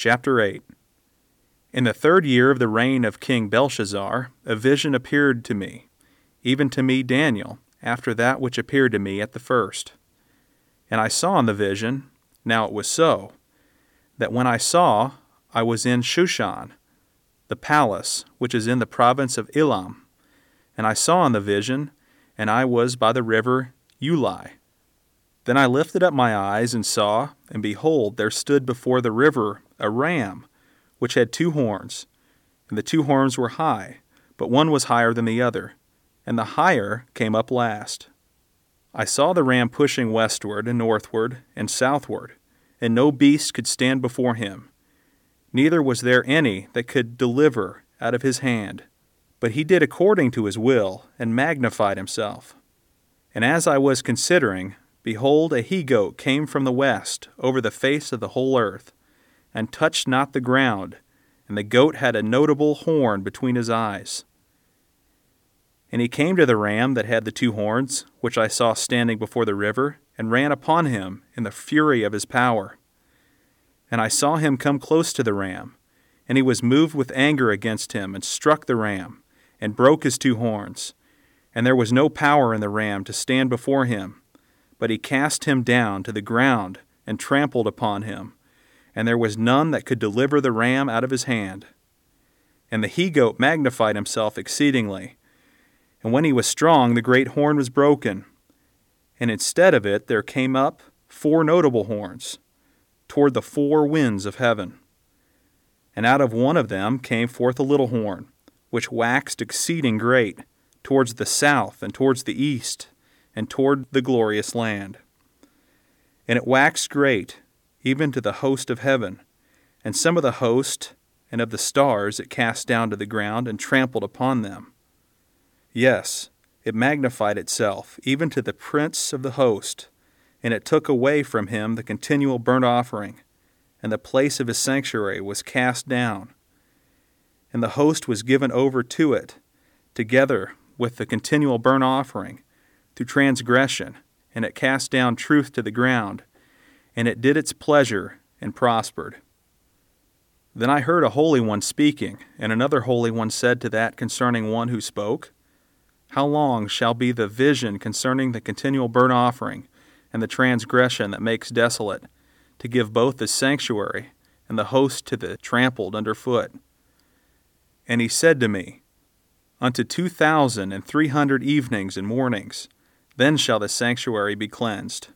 Chapter 8. In the 3rd year of the reign of King Belshazzar, a vision appeared to me, even to me Daniel, after that which appeared to me at the first. And I saw in the vision, now it was so, that when I saw, I was in Shushan, the palace, which is in the province of Elam. And I saw in the vision, and I was by the river Ulai. Then I lifted up my eyes and saw, and behold, there stood before the river a ram, which had 2 horns. And the 2 horns were high, but one was higher than the other, and the higher came up last. I saw the ram pushing westward and northward and southward, and no beast could stand before him. Neither was there any that could deliver out of his hand. But he did according to his will, and magnified himself. And as I was considering, behold, a he-goat came from the west over the face of the whole earth, and touched not the ground, and the goat had a notable horn between his eyes. And he came to the ram that had the 2 horns, which I saw standing before the river, and ran upon him in the fury of his power. And I saw him come close to the ram, and he was moved with anger against him, and struck the ram, and broke his 2 horns. And there was no power in the ram to stand before him, but he cast him down to the ground, and trampled upon him, and there was none that could deliver the ram out of his hand. And the he-goat magnified himself exceedingly, and when he was strong, the great horn was broken, and instead of it there came up 4 notable horns, toward the 4 winds of heaven. And out of one of them came forth a little horn, which waxed exceeding great, towards the south, and towards the east, and toward the glorious land. And it waxed great, even to the host of heaven, and some of the host and of the stars it cast down to the ground, and trampled upon them. Yes, it magnified itself, even to the prince of the host, and it took away from him the continual burnt offering, and the place of his sanctuary was cast down. And the host was given over to it, together with the continual burnt offering, through transgression, and it cast down truth to the ground, and it did its pleasure and prospered. Then I heard a holy one speaking, and another holy one said to that concerning one who spoke, How long shall be the vision concerning the continual burnt offering, and the transgression that makes desolate, to give both the sanctuary and the host to the trampled underfoot? And he said to me, Unto 2,300 evenings and mornings, then shall the sanctuary be cleansed.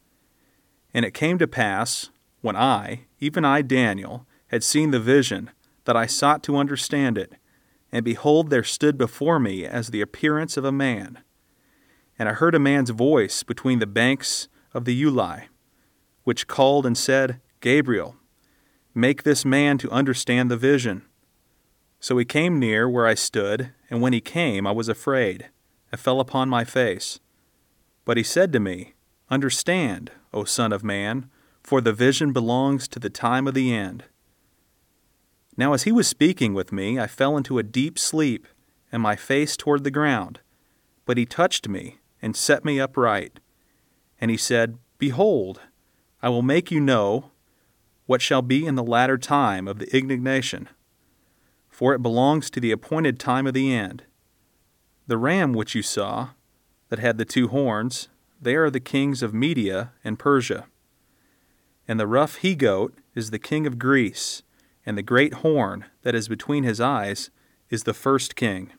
And it came to pass, when I, even I Daniel, had seen the vision, that I sought to understand it, and behold, there stood before me as the appearance of a man. And I heard a man's voice between the banks of the Ulai, which called and said, Gabriel, make this man to understand the vision. So he came near where I stood, and when he came, I was afraid. I fell upon my face. But he said to me, Understand, O Son of Man, for the vision belongs to the time of the end. Now as he was speaking with me, I fell into a deep sleep, and my face toward the ground. But he touched me, and set me upright. And he said, Behold, I will make you know what shall be in the latter time of the indignation, for it belongs to the appointed time of the end. The ram which you saw, that had the 2 horns, they are the kings of Media and Persia. And the rough he-goat is the king of Greece, and the great horn that is between his eyes is the first king.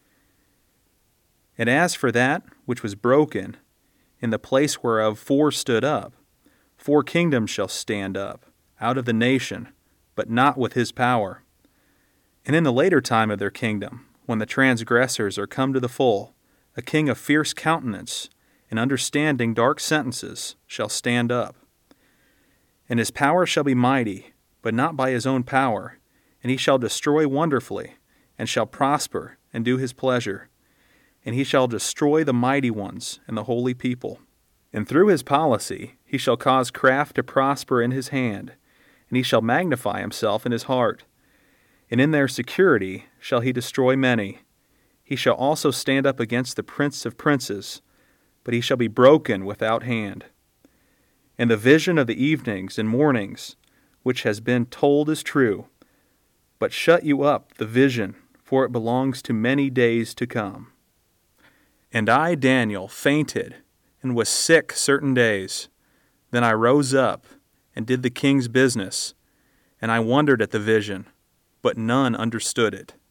And as for that which was broken, in the place whereof 4 stood up, 4 kingdoms shall stand up, out of the nation, but not with his power. And in the later time of their kingdom, when the transgressors are come to the full, a king of fierce countenance, and understanding dark sentences, shall stand up. And his power shall be mighty, but not by his own power, and he shall destroy wonderfully, and shall prosper, and do his pleasure. And he shall destroy the mighty ones and the holy people. And through his policy he shall cause craft to prosper in his hand, and he shall magnify himself in his heart. And in their security shall he destroy many. He shall also stand up against the prince of princes, but he shall be broken without hand. And the vision of the evenings and mornings, which has been told is true, but shut you up the vision, for it belongs to many days to come. And I, Daniel, fainted and was sick certain days. Then I rose up and did the king's business, and I wondered at the vision, but none understood it.